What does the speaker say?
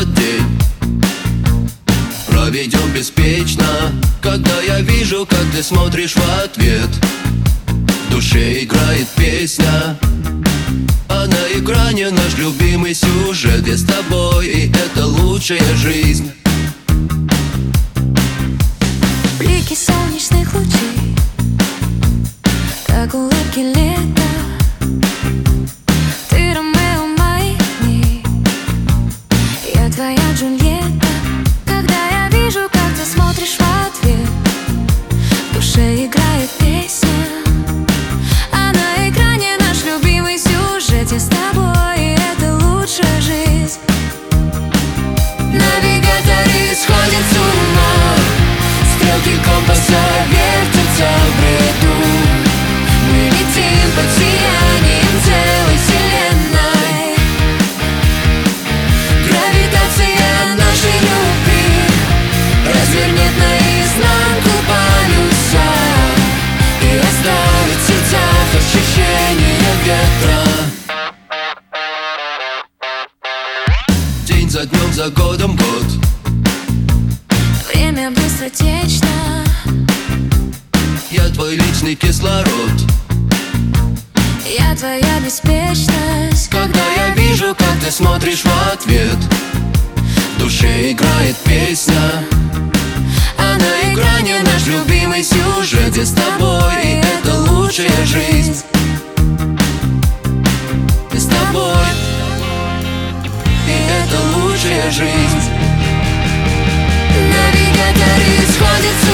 этот день проведем беспечно, когда я вижу, как ты смотришь в ответ. В душе играет песня, а на экране наш любимый сюжет. Я с тобой, и это лучшая жизнь. Блики солнечных лучей, как улыбки лета. Ты Ромео моих дней, я твоя Джульетта. Когда я вижу, как ты смотришь в ответ, в душе играет песня, а на экране наш любимый сюжет. Я с тобой, и это лучшая жизнь. Навигаторы сходят с ума, стрелки компаса вертятся в бреду. Мы летим под сиянием целой вселенной. Гравитация нашей любви развернет наизнанку полюса и оставит в сердцах ощущение ветра. День за днем, за годом год. Время быстротечно. Я твой личный кислород. Я твоя беспечность. Когда я вижу, как ты смотришь в ответ, в душе играет песня, а на экране наш любимый сюжет. Я с тобой, и это лучшая жизнь. Ты с тобой, и это лучшая жизнь. Навигаторы сходят